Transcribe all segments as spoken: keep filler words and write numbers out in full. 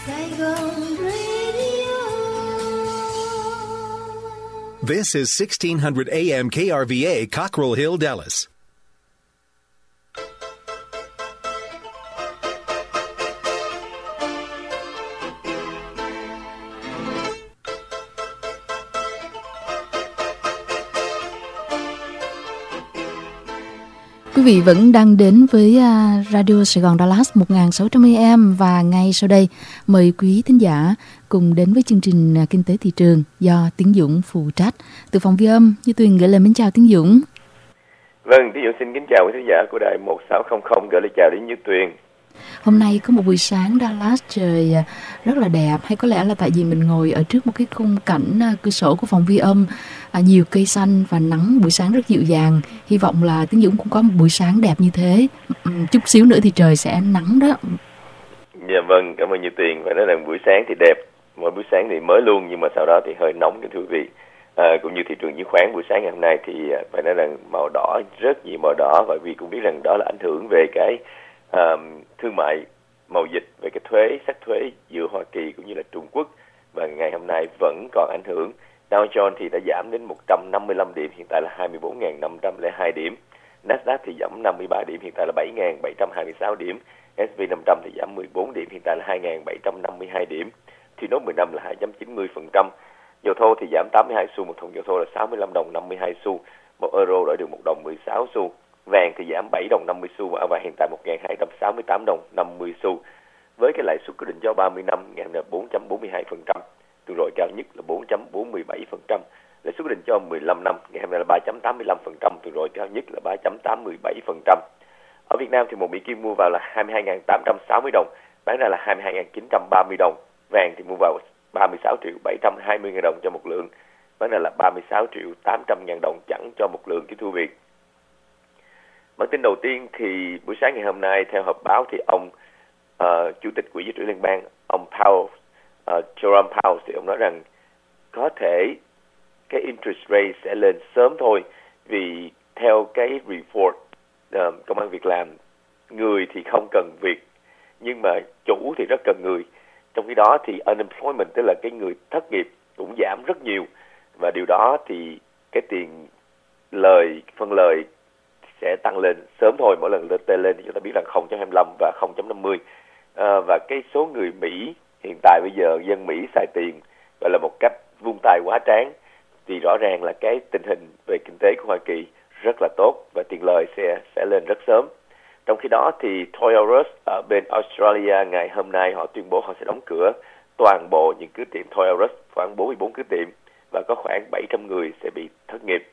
Saigon Radio. This is sixteen hundred A M K R V A, Cockrell Hill, Dallas. Quý vị vẫn đang đến với Radio Sài Gòn Dallas một nghìn sáu trăm A M và ngay sau đây mời quý thính giả cùng đến với chương trình Kinh tế thị trường do Tiến Dũng phụ trách. Từ phòng ghi âm, Như Tuyền gửi lời mến chào Tiến Dũng. Vâng, Tiến Dũng xin kính chào quý thính giả của đài một sáu không không, gửi lời chào đến Như Tuyền. Hôm nay có một buổi sáng Dallas trời rất là đẹp, hay có lẽ là tại vì mình ngồi ở trước một cái khung cảnh cửa sổ của phòng ghi âm, à, nhiều cây xanh và nắng buổi sáng rất dịu dàng. Hy vọng là Tiến Dũng cũng có một buổi sáng đẹp như thế. Chút xíu nữa thì trời sẽ nắng đó. Dạ vâng, cảm ơn Như Tuyền. Và nói là buổi sáng thì đẹp, mỗi buổi sáng thì mới luôn, nhưng mà sau đó thì hơi nóng thưa quý vị. À, cũng như thị trường chứng khoán buổi sáng ngày hôm nay thì phải nói rằng màu đỏ, rất nhiều màu đỏ, bởi vì cũng biết rằng đó là ảnh hưởng về cái uh, thương mại mậu dịch, về cái thuế, sắc thuế giữa Hoa Kỳ cũng như là Trung Quốc, và ngày hôm nay vẫn còn ảnh hưởng. Dow Jones thì đã giảm đến một trăm năm mươi lăm điểm, hiện tại là hai mươi bốn nghìn năm trăm lẻ hai điểm. Nasdaq thì giảm năm mươi ba điểm, hiện tại là bảy nghìn bảy trăm hai mươi sáu điểm. ét and pê năm trăm thì giảm mười bốn điểm, hiện tại là hai nghìn bảy trăm năm mươi hai điểm. Thì nốt mười năm là hai phẩy chín mươi phần trăm. Dầu thô thì giảm tám mươi hai xu, một thùng dầu thô là sáu mươi lăm đồng năm mươi hai xu. Một euro đổi được một đồng mười sáu xu. Vàng thì giảm bảy đồng năm mươi xu và hiện tại một nghìn hai trăm sáu mươi tám đồng năm mươi xu. Với cái lãi suất quyết định cho ba mươi năm ngày là bốn phẩy bốn mươi hai phần trăm. Tuần rồi cao nhất là bốn phẩy bốn mươi bảy phần trăm. Lãi suất quyết định cho mười lăm năm ngày hôm nay là ba phẩy tám mươi lăm phần trăm, tuần rồi cao nhất là ba phẩy tám mươi bảy phần trăm. Ở Việt Nam thì một Mỹ Kim mua vào là hai mươi hai nghìn tám trăm sáu mươi đồng, bán ra là hai mươi hai nghìn chín trăm ba mươi đồng. Vàng thì mua vào ba mươi sáu triệu bảy trăm hai mươi nghìn đồng cho một lượng, bán ra là ba mươi sáu triệu tám trăm nghìn đồng chẳng cho một lượng kính thưa quý vị. Bản tin đầu tiên thì buổi sáng ngày hôm nay theo họp báo thì ông uh, Chủ tịch Quỹ dự trữ Liên bang, ông Powell, uh, Jerome Powell thì ông nói rằng có thể cái interest rate sẽ lên sớm thôi, vì theo cái report uh, công ăn việc làm, người thì không cần việc nhưng mà chủ thì rất cần người. Trong khi đó thì unemployment, tức là cái người thất nghiệp cũng giảm rất nhiều, và điều đó thì cái tiền lời, phân lời sẽ tăng lên sớm thôi. Mỗi lần lên lên thì chúng ta biết rằng không phẩy hai mươi lăm và không phẩy năm mươi. À, và cái số người Mỹ hiện tại bây giờ, dân Mỹ xài tiền gọi là một cách vung tay quá trán, thì rõ ràng là cái tình hình về kinh tế của Hoa Kỳ rất là tốt và tiền lời sẽ sẽ lên rất sớm. Trong khi đó thì Toys R Us ở bên Australia ngày hôm nay họ tuyên bố họ sẽ đóng cửa toàn bộ những cửa tiệm Toys R Us, khoảng bốn mươi bốn cửa tiệm, và có khoảng bảy trăm người sẽ bị thất nghiệp.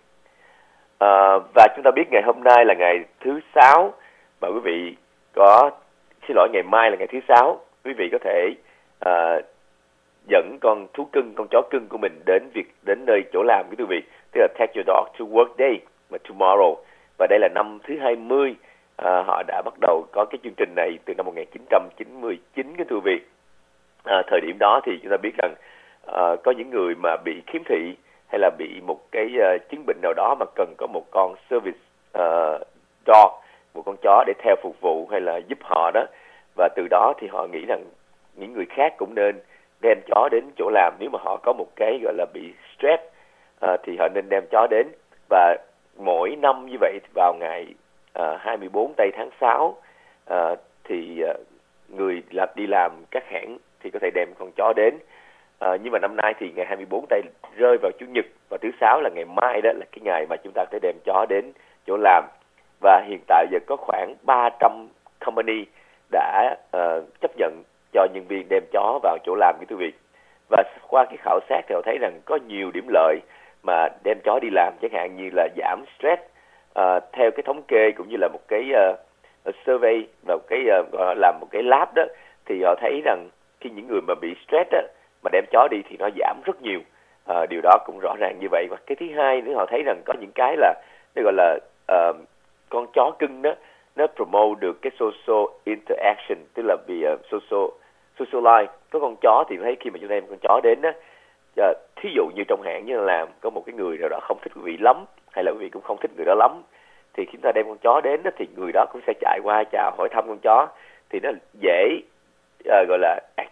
À, và chúng ta biết ngày hôm nay là ngày thứ sáu, mà quý vị có, xin lỗi, ngày mai là ngày thứ sáu, quý vị có thể à, dẫn con thú cưng, con chó cưng của mình đến việc đến nơi chỗ làm của quý vị, tức là take your dog to work day mà tomorrow. Và đây là năm thứ hai mươi à, họ đã bắt đầu có cái chương trình này từ năm một nghìn chín trăm chín mươi chín cái thưa quý vị. À, thời điểm đó thì chúng ta biết rằng à, có những người mà bị khiếm thị hay là bị một cái uh, chứng bệnh nào đó mà cần có một con service uh, dog, một con chó để theo phục vụ hay là giúp họ đó. Và từ đó thì họ nghĩ rằng những người khác cũng nên đem chó đến chỗ làm. Nếu mà họ có một cái gọi là bị stress uh, thì họ nên đem chó đến. Và mỗi năm như vậy vào ngày uh, hai mươi bốn tây tháng sáu uh, thì uh, người làm, đi làm các hãng thì có thể đem con chó đến. À, nhưng mà năm nay thì ngày hai mươi bốn tây rơi vào Chủ nhật, và thứ sáu là ngày mai, đó là cái ngày mà chúng ta có thể đem chó đến chỗ làm. Và hiện tại giờ có khoảng ba trăm company đã uh, chấp nhận cho nhân viên đem chó vào chỗ làm của quý vị. Và qua cái khảo sát thì họ thấy rằng có nhiều điểm lợi mà đem chó đi làm, chẳng hạn như là giảm stress. Uh, theo cái thống kê cũng như là một cái uh, survey và một cái uh, làm một cái lab đó, thì họ thấy rằng khi những người mà bị stress đó, mà đem chó đi thì nó giảm rất nhiều. À, điều đó cũng rõ ràng như vậy. Và cái thứ hai nữa, họ thấy rằng có những cái là nó gọi là uh, con chó cưng đó, nó promote được cái social interaction, tức là vì uh, social social life. Có con chó thì thấy khi mà chúng ta đem con chó đến đó, uh, thí dụ như trong hãng như là làm có một cái người nào đó không thích quý vị lắm, hay là quý vị cũng không thích người đó lắm, thì khi chúng ta đem con chó đến đó, thì người đó cũng sẽ chạy qua chào hỏi thăm con chó, thì nó dễ uh, gọi là attract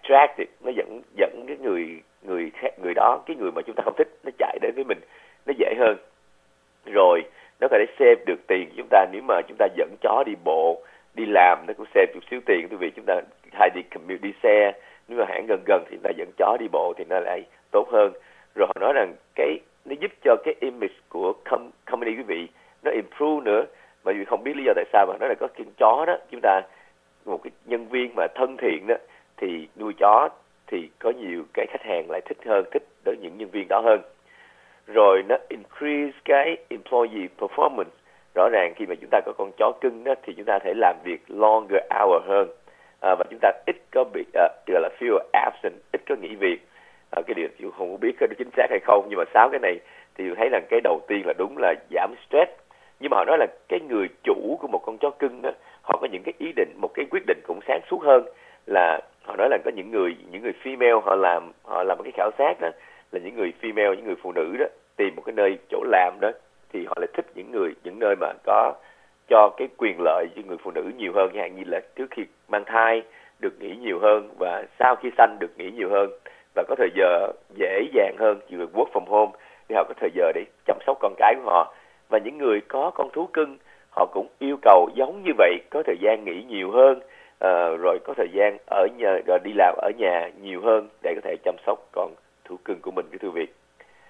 distracted, nó dẫn dẫn cái người người người đó, cái người mà chúng ta không thích, nó chạy đến với mình, nó dễ hơn. Rồi nó có thể save được tiền chúng ta, nếu mà chúng ta dẫn chó đi bộ, đi làm nó cũng save chút xíu tiền, vì chúng ta hay đi commute, đi xe, nếu mà hãng gần gần thì chúng ta dẫn chó đi bộ thì nó lại tốt hơn. Rồi họ nói rằng cái nó giúp cho cái image của com, company quý vị nó improve nữa, mà vì không biết lý do tại sao mà nó là có con chó đó, chúng ta một cái nhân viên mà thân thiện đó thì nuôi chó thì có nhiều cái khách hàng lại thích hơn, thích đến những nhân viên đó hơn. Rồi nó increase cái employee performance. Rõ ràng khi mà chúng ta có con chó cưng đó thì chúng ta thể làm việc longer hour hơn, à, và chúng ta ít có bị uh, gọi là feel absent, ít có nghỉ việc. À, cái điều tôi không biết có chính xác hay không, nhưng mà sáu cái này thì tôi thấy rằng cái đầu tiên là đúng là giảm stress. Nhưng mà họ nói là cái người chủ của một con chó cưng đó, họ có những cái ý định, một cái quyết định cũng sáng suốt hơn. Là họ nói là có những người những người female họ làm họ làm một cái khảo sát đó, là những người female, những người phụ nữ đó tìm một cái nơi chỗ làm đó thì họ lại thích những người những nơi mà có cho cái quyền lợi cho người phụ nữ nhiều hơn, như là trước khi mang thai được nghỉ nhiều hơn, và sau khi sanh được nghỉ nhiều hơn, và có thời giờ dễ dàng hơn, chỉ được work from home thì họ có thời giờ để chăm sóc con cái của họ. Và những người có con thú cưng họ cũng yêu cầu giống như vậy, có thời gian nghỉ nhiều hơn, à, rồi có thời gian ở nhà, rồi đi làm ở nhà nhiều hơn để có thể chăm sóc con thú cưng của mình, cái thưa việc.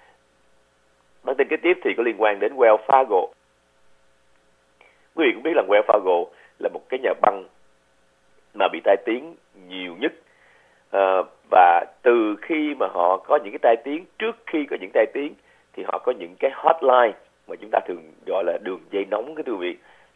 Bản tin kế tiếp thì có liên quan đến Wells Fargo. Quý vị cũng biết là Wells Fargo là một cái nhà băng mà bị tai tiếng nhiều nhất, à, và từ khi mà họ có những cái tai tiếng, trước khi có những tai tiếng thì họ có những cái hotline mà chúng ta thường gọi là đường dây nóng, cái thưa vị.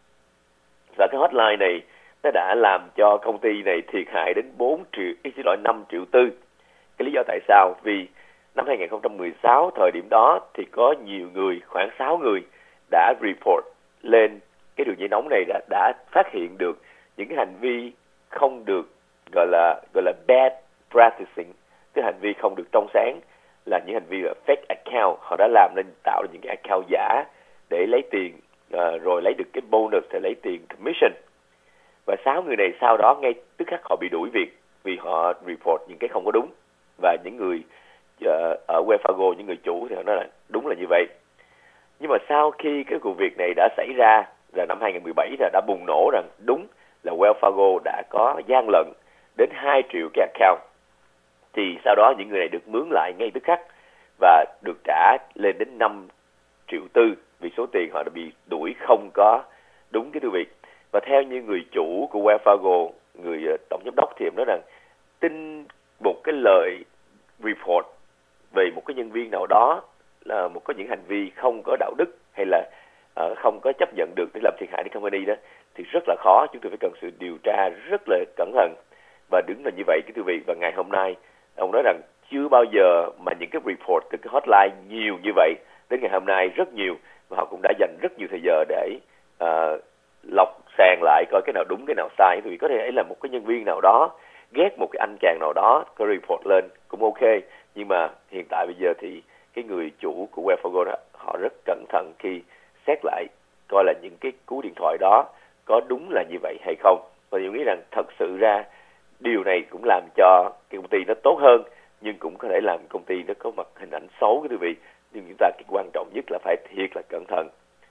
Và cái hotline này nó đã làm cho công ty này thiệt hại đến bốn triệu, xin lỗi năm triệu tư. Cái lý do tại sao? Vì năm hai không một sáu, thời điểm đó thì có nhiều người, khoảng sáu người đã report lên cái đường dây nóng này, đã, đã phát hiện được những cái hành vi không được gọi là gọi là bad practicing, cái hành vi không được trong sáng, là những hành vi là fake account. Họ đã làm nên, tạo ra những cái account giả để lấy tiền, uh, rồi lấy được cái bonus, để lấy tiền commission. Và sáu người này sau đó ngay tức khắc họ bị đuổi việc vì họ report những cái không có đúng. Và những người uh, ở Wells Fargo, những người chủ thì họ nói là đúng là như vậy. Nhưng mà sau khi cái vụ việc này đã xảy ra, là năm hai không một bảy là đã bùng nổ rằng đúng là Wells Fargo đã có gian lận đến hai triệu cái account, thì sau đó những người này được mướn lại ngay tức khắc và được trả lên đến năm triệu tư, vì số tiền họ đã bị đuổi không có đúng cái thưa vị. Và theo như người chủ của Wells Fargo, người uh, tổng giám đốc thì em nói rằng tin một cái lời report về một cái nhân viên nào đó là một có những hành vi không có đạo đức hay là uh, không có chấp nhận được để làm thiệt hại đến company đó thì rất là khó. Chúng tôi phải cần sự điều tra rất là cẩn thận, và đứng là như vậy cái thưa vị. Và ngày hôm nay ông nói rằng chưa bao giờ mà những cái report từ cái hotline nhiều như vậy, đến ngày hôm nay rất nhiều, và họ cũng đã dành rất nhiều thời giờ để uh, lọc sàng lại coi cái nào đúng cái nào sai. Thì có thể là một cái nhân viên nào đó ghét một cái anh chàng nào đó có report lên cũng ok, nhưng mà hiện tại bây giờ thì cái người chủ của Wells Fargo đó họ rất cẩn thận khi xét lại coi là những cái cú điện thoại đó có đúng là như vậy hay không. Và tôi nghĩ rằng thật sự ra điều này cũng làm cho cái công ty nó tốt hơn, nhưng cũng có thể làm công ty nó có mặt hình ảnh xấu cái quý vị. Nhưng chúng ta cái quan trọng nhất là phải thiệt là cẩn thận.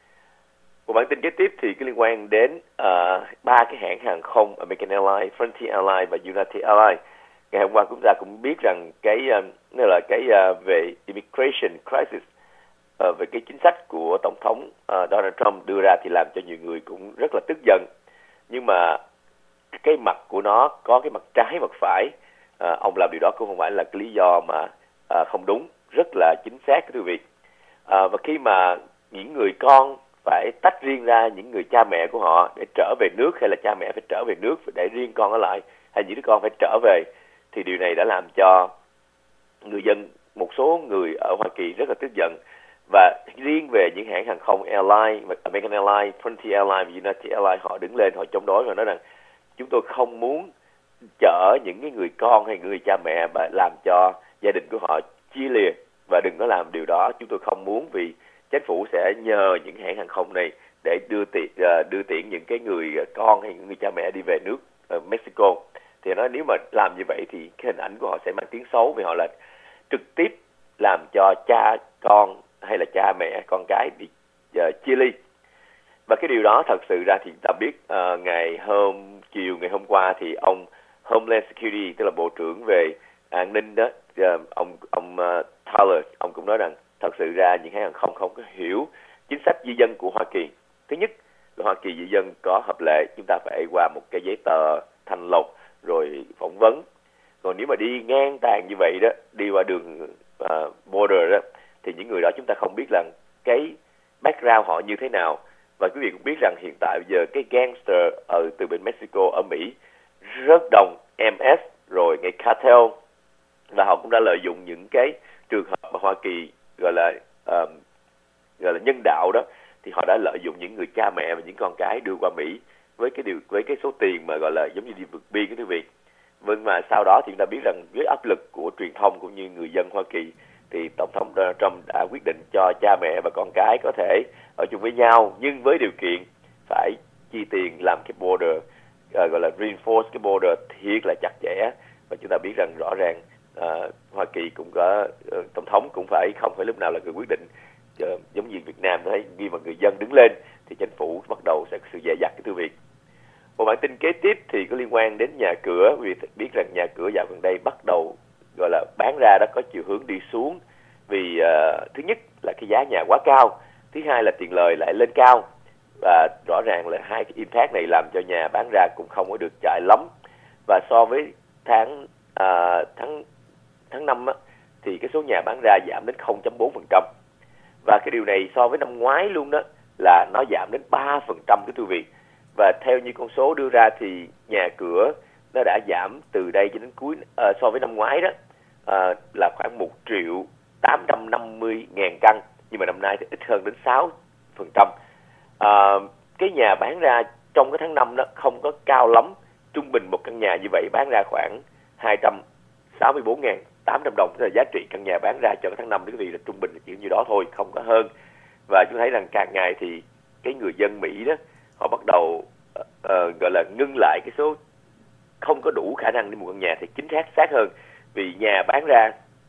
Một bản tin kế tiếp thì cái liên quan đến ba uh, cái hãng hàng không American Airlines, Frontier Airlines và United Airlines. Ngày hôm qua chúng ta cũng biết rằng cái uh, nó là cái uh, về immigration crisis, uh, về cái chính sách của tổng thống uh, Donald Trump đưa ra thì làm cho nhiều người cũng rất là tức giận. Nhưng mà cái mặt của nó có cái mặt trái mặt phải. À, ông làm điều đó cũng không phải là cái lý do mà à, không đúng, rất là chính xác cái thưa vị. À, và khi mà những người con phải tách riêng ra những người cha mẹ của họ để trở về nước, hay là cha mẹ phải trở về nước để riêng con ở lại, hay những đứa con phải trở về, thì điều này đã làm cho người dân, một số người ở Hoa Kỳ rất là tức giận. Và riêng về những hãng hàng không airline, American Airlines, Frontier Airlines và United Airlines, họ đứng lên, họ chống đối và nói rằng chúng tôi không muốn chở những cái người con hay người cha mẹ mà làm cho gia đình của họ chia lìa, và đừng có làm điều đó. Chúng tôi không muốn, vì chính phủ sẽ nhờ những hãng hàng không này để đưa tiện đưa tiện những cái người con hay những người cha mẹ đi về nước uh, Mexico. Thì nói nếu mà làm như vậy thì cái hình ảnh của họ sẽ mang tiếng xấu, vì họ là trực tiếp làm cho cha con hay là cha mẹ con cái bị uh, chia ly. Và cái điều đó thật sự ra thì chúng ta biết uh, ngày hôm chiều ngày hôm qua thì ông Homeland Security, tức là Bộ trưởng về an ninh đó, uh, ông ông uh, Tyler, ông cũng nói rằng thật sự ra những hãng hàng không không có hiểu chính sách di dân của Hoa Kỳ. Thứ nhất là Hoa Kỳ di dân có hợp lệ, chúng ta phải qua một cái giấy tờ thanh lọc rồi phỏng vấn. Còn nếu mà đi ngang tàn như vậy đó, đi qua đường uh, border đó, thì những người đó chúng ta không biết là cái background họ như thế nào. Và quý vị cũng biết rằng hiện tại bây giờ cái gangster ở từ bên Mexico ở Mỹ rất đông, em ét rồi ngay cartel, và họ cũng đã lợi dụng những cái trường hợp mà Hoa Kỳ gọi là um, gọi là nhân đạo đó, thì họ đã lợi dụng những người cha mẹ và những con cái đưa qua Mỹ với cái điều với cái số tiền mà gọi là giống như đi vượt biên cái quý vị. Vâng, mà sau đó thì chúng ta biết rằng với áp lực của truyền thông cũng như người dân Hoa Kỳ thì Tổng thống Donald Trump đã quyết định cho cha mẹ và con cái có thể ở chung với nhau, nhưng với điều kiện phải chi tiền làm cái border, uh, gọi là reinforce cái border thiệt là chặt chẽ. Và chúng ta biết rằng rõ ràng uh, Hoa Kỳ cũng có uh, Tổng thống cũng phải không phải lúc nào là người quyết định, uh, giống như Việt Nam thấy khi mà người dân đứng lên thì chính phủ bắt đầu sẽ sự dè dặt cái thư viện. Một bản tin kế tiếp thì có liên quan đến nhà cửa, vì biết rằng nhà cửa dạo gần đây bắt đầu gọi là bán ra đó có chiều hướng đi xuống, vì uh, thứ nhất là cái giá nhà quá cao, thứ hai là tiền lời lại lên cao, và rõ ràng là hai cái impact này làm cho nhà bán ra cũng không có được chạy lắm. Và so với tháng uh, tháng tháng năm á, thì cái số nhà bán ra giảm đến không phẩy bốn phần trăm, và cái điều này so với năm ngoái luôn đó là nó giảm đến ba phần trăm cái thư viện. Và theo như con số đưa ra thì nhà cửa nó đã giảm từ đây cho đến cuối uh, so với năm ngoái đó uh, là khoảng một triệu tám trăm năm mươi ngàn căn, nhưng mà năm nay thì ít hơn đến sáu phần trăm. Uh, cái nhà bán ra trong cái tháng năm đó không có cao lắm, trung bình một căn nhà như vậy bán ra khoảng hai trăm sáu mươi bốn nghìn tám trăm đồng, tức là giá trị căn nhà bán ra cho cái tháng năm, quý vị, là trung bình là chỉ như đó thôi, không có hơn. Và chúng thấy rằng càng ngày thì cái người dân Mỹ đó họ bắt đầu uh, uh, gọi là ngưng lại cái số không có đủ khả năng đi mua căn nhà, thì chính xác xác hơn, vì nhà bán ra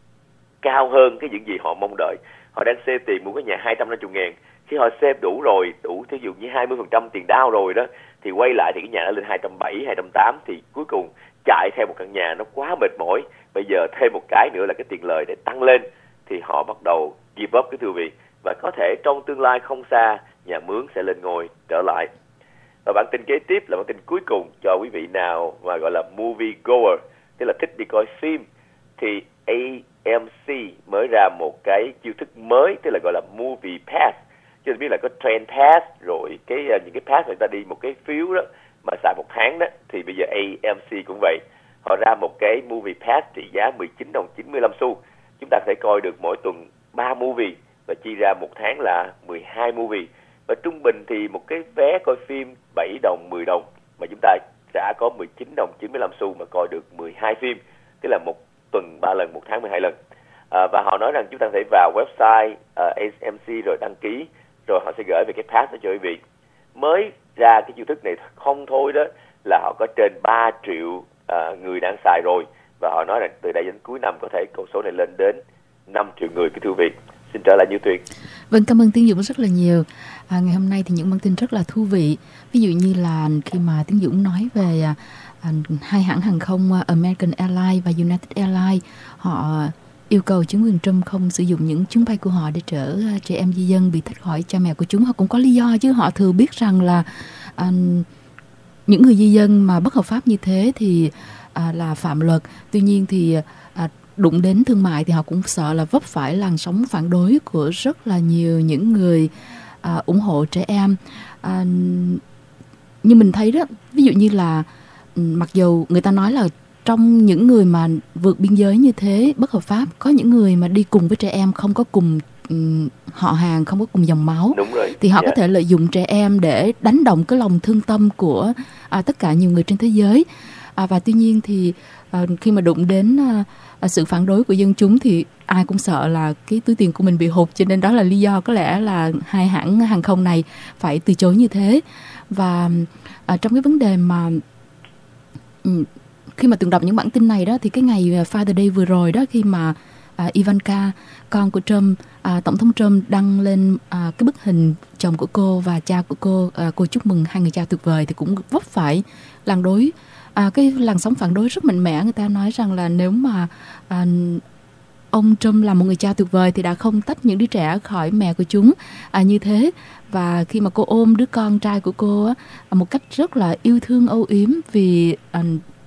cao hơn cái những gì họ mong đợi. Họ đang xê tiền mua cái nhà hai trăm năm mươi ngàn, khi họ xếp đủ rồi, đủ thí dụ như hai mươi phần trăm tiền down rồi đó, thì quay lại thì cái nhà nó lên hai trăm bảy mươi, hai trăm tám mươi, thì cuối cùng chạy theo một căn nhà nó quá mệt mỏi. Bây giờ thêm một cái nữa là cái tiền lời để tăng lên, thì họ bắt đầu give up cái thư viện, và có thể trong tương lai không xa nhà mướn sẽ lên ngôi trở lại. Và bản tin kế tiếp là bản tin cuối cùng cho quý vị nào mà gọi là movie goer, tức là thích đi coi phim, thì a em xê mới ra một cái chiêu thức mới, tức là gọi là movie pass. Chứ biết là có train pass, rồi cái những cái pass người ta đi một cái phiếu đó mà xài một tháng đó, thì bây giờ a em xê cũng vậy. Họ ra một cái movie pass trị giá mười chín đồng chín mươi lăm xu. Chúng ta có thể coi được mỗi tuần ba movie và chi ra một tháng là mười hai movie. Và trung bình thì một cái vé coi phim bảy đồng, mười đồng, mà chúng ta đã có mười chín đồng chín mươi lăm xu mà coi được mười hai phim, tức là một tuần ba lần, một tháng mười hai lần. À, và họ nói rằng chúng ta có thể vào website uh, a em xê rồi đăng ký, rồi họ sẽ gửi về cái pass cho quý vị. Mới ra cái chiêu thức này không thôi đó là họ có trên ba triệu uh, người đang xài rồi, và họ nói rằng từ đây đến cuối năm có thể con số này lên đến năm triệu người cái thư viện. Xin trở lại Như Tuyền. Vâng, cảm ơn Tiến Dũng rất là nhiều. À, ngày hôm nay thì những bản tin rất là thú vị. Ví dụ như là khi mà Tiến Dũng nói về à, hai hãng hàng không American Airlines và United Airlines, họ yêu cầu chính quyền Trump không sử dụng những chuyến bay của họ để chở trẻ em di dân bị tách khỏi cha mẹ của chúng. Họ cũng có lý do chứ, họ thừa biết rằng là à, những người di dân mà bất hợp pháp như thế thì à, là phạm luật. Tuy nhiên thì à, đụng đến thương mại thì họ cũng sợ là vấp phải làn sóng phản đối của rất là nhiều những người à, ủng hộ trẻ em. À, như mình thấy đó, ví dụ như là mặc dù người ta nói là trong những người mà vượt biên giới như thế bất hợp pháp, có những người mà đi cùng với trẻ em không có cùng um, họ hàng, không có cùng dòng máu. Đúng rồi. Thì họ yeah. có thể lợi dụng trẻ em để đánh động cái lòng thương tâm của à, tất cả nhiều người trên thế giới. À, và tuy nhiên thì à, khi mà đụng đến à, sự phản đối của dân chúng thì ai cũng sợ là cái túi tiền của mình bị hụt, cho nên đó là lý do có lẽ là hai hãng hàng không này phải từ chối như thế. Và à, trong cái vấn đề mà um, khi mà từng đọc những bản tin này đó, thì cái ngày Father Day vừa rồi đó, khi mà à, Ivanka, con của Trump, à, tổng thống Trump đăng lên à, cái bức hình chồng của cô và cha của cô, à, cô chúc mừng hai người cha tuyệt vời, thì cũng vấp phải làn đối à, cái làn sóng phản đối rất mạnh mẽ. Người ta nói rằng là nếu mà à, ông Trump là một người cha tuyệt vời thì đã không tách những đứa trẻ khỏi mẹ của chúng à, như thế. Và khi mà cô ôm đứa con trai của cô á, một cách rất là yêu thương âu yếm, vì à,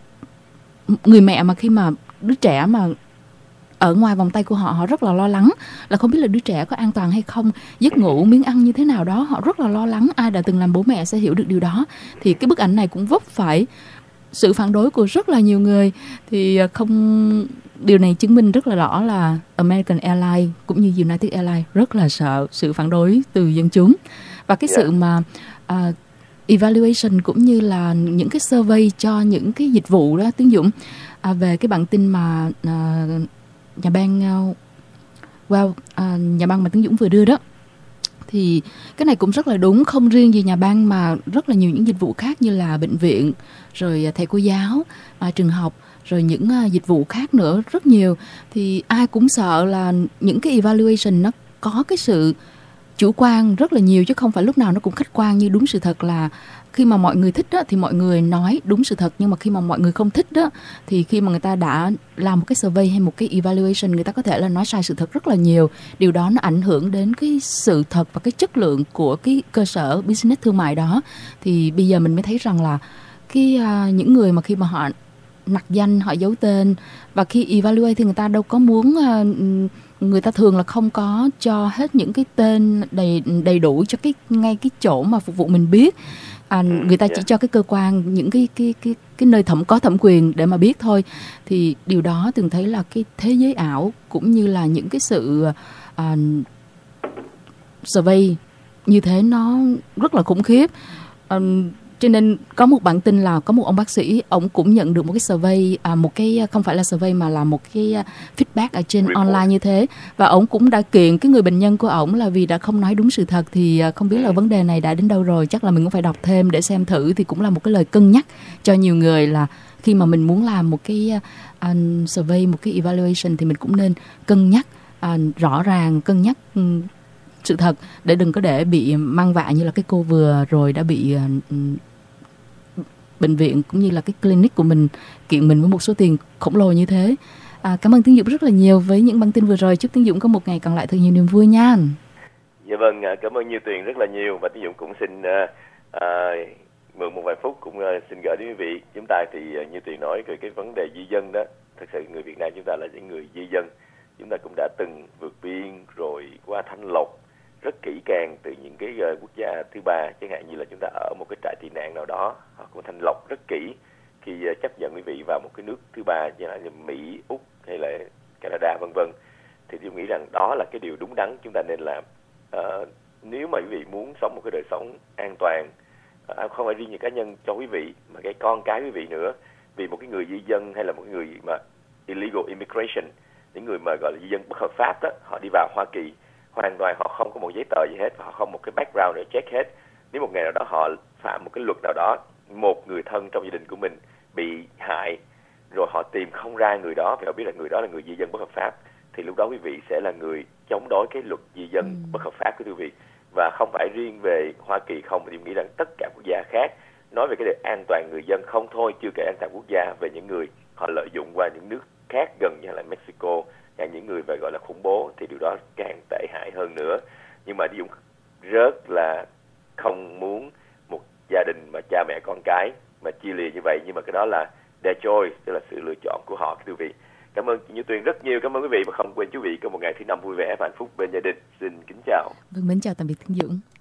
người mẹ mà khi mà đứa trẻ mà ở ngoài vòng tay của họ, họ rất là lo lắng là không biết là đứa trẻ có an toàn hay không, giấc ngủ, miếng ăn như thế nào đó, họ rất là lo lắng. Ai đã từng làm bố mẹ sẽ hiểu được điều đó. Thì cái bức ảnh này cũng vấp phải sự phản đối của rất là nhiều người. Thì không, điều này chứng minh rất là rõ là American Airlines cũng như United Airlines rất là sợ sự phản đối từ dân chúng. Và cái sự mà uh, evaluation cũng như là những cái survey cho những cái dịch vụ đó, Tiến Dũng, à, về cái bản tin mà à, nhà bang uh, wow, à, nhà bang mà Tiến Dũng vừa đưa đó, thì cái này cũng rất là đúng. Không riêng gì nhà bang mà rất là nhiều những dịch vụ khác như là bệnh viện, rồi thầy cô giáo, à, trường học, rồi những uh, dịch vụ khác nữa rất nhiều. Thì ai cũng sợ là những cái evaluation nó có cái sự chủ quan rất là nhiều, chứ không phải lúc nào nó cũng khách quan như đúng sự thật. Là khi mà mọi người thích đó, thì mọi người nói đúng sự thật, nhưng mà khi mà mọi người không thích đó, thì khi mà người ta đã làm một cái survey hay một cái evaluation, người ta có thể là nói sai sự thật rất là nhiều. Điều đó nó ảnh hưởng đến cái sự thật và cái chất lượng của cái cơ sở business thương mại đó. Thì bây giờ mình mới thấy rằng là cái uh, những người mà khi mà họ nặc danh, họ giấu tên, và khi evaluate thì người ta đâu có muốn uh, người ta thường là không có cho hết những cái tên đầy đầy đủ cho cái ngay cái chỗ mà phục vụ mình biết. À, người ta chỉ cho cái cơ quan, những cái cái cái cái nơi thẩm có thẩm quyền để mà biết thôi. Thì điều đó từng thấy là cái thế giới ảo, cũng như là những cái sự à, survey như thế nó rất là khủng khiếp. À, cho nên có một bản tin là có một ông bác sĩ, ông cũng nhận được một cái survey, à, một cái không phải là survey mà là một cái feedback ở trên Report. online như thế, và ông cũng đã kiện cái người bệnh nhân của ông là vì đã không nói đúng sự thật. Thì không biết là vấn đề này đã đến đâu rồi, chắc là mình cũng phải đọc thêm để xem thử. Thì cũng là một cái lời cân nhắc cho nhiều người là khi mà mình muốn làm một cái uh, survey, một cái evaluation, thì mình cũng nên cân nhắc uh, rõ ràng, cân nhắc um, sự thật, để đừng có để bị mang vạ như là cái cô vừa rồi đã bị uh, bệnh viện cũng như là cái clinic của mình kiện mình với một số tiền khổng lồ như thế. À, cảm ơn Tiến Dũng rất là nhiều với những bản tin vừa rồi. Chúc Tiến Dũng có một ngày còn lại thật nhiều niềm vui nha. Dạ vâng, cảm ơn Như Tuyền rất là nhiều, và Tiến Dũng cũng xin uh, uh, mượn một vài phút cũng uh, xin gửi đến quý vị. Chúng ta thì uh, Như Tuyền nói về cái vấn đề di dân đó, thật sự người Việt Nam chúng ta là những người di dân. Chúng ta cũng đã từng vượt biên rồi qua thanh lọc rất kỹ càng từ những cái uh, quốc gia thứ ba, chẳng hạn như là chúng ta ở một cái trại tị nạn nào đó, họ cũng thanh lọc rất kỹ khi uh, chấp nhận quý vị vào một cái nước thứ ba, như là Mỹ, Úc hay là Canada vân vân. Thì tôi nghĩ rằng đó là cái điều đúng đắn chúng ta nên làm. Uh, nếu mà quý vị muốn sống một cái đời sống an toàn, uh, không phải riêng như cá nhân cho quý vị mà cái con cái quý vị nữa, vì một cái người di dân hay là một người mà illegal immigration, những người mà gọi là di dân bất hợp pháp đó, họ đi vào Hoa Kỳ hoàn toàn họ không có một giấy tờ gì hết, họ không một cái background để check hết. Nếu một ngày nào đó họ phạm một cái luật nào đó, một người thân trong gia đình của mình bị hại, rồi họ tìm không ra người đó, vì họ biết là người đó là người di dân bất hợp pháp, thì lúc đó quý vị sẽ là người chống đối cái luật di dân ừ. bất hợp pháp của quý vị. Và không phải riêng về Hoa Kỳ không, mà tôi nghĩ rằng tất cả quốc gia khác nói về cái đề an toàn người dân không thôi, chưa kể an toàn quốc gia về những người họ lợi dụng qua những nước khác gần như là Mexico, hay những người về gọi là khủng bố, thì điều đó càng tệ hại hơn nữa. Nhưng mà Dũng rất là không muốn một gia đình mà cha mẹ con cái mà chia lìa như vậy, nhưng mà cái đó là their choice, tức là sự lựa chọn của họ, quý vị. Cảm ơn chị Như Tuyền rất nhiều, cảm ơn quý vị, và không quên quý vị có một ngày thứ năm vui vẻ và hạnh phúc bên gia đình. Xin kính chào. Vâng, mến chào tạm biệt Tiến Dũng.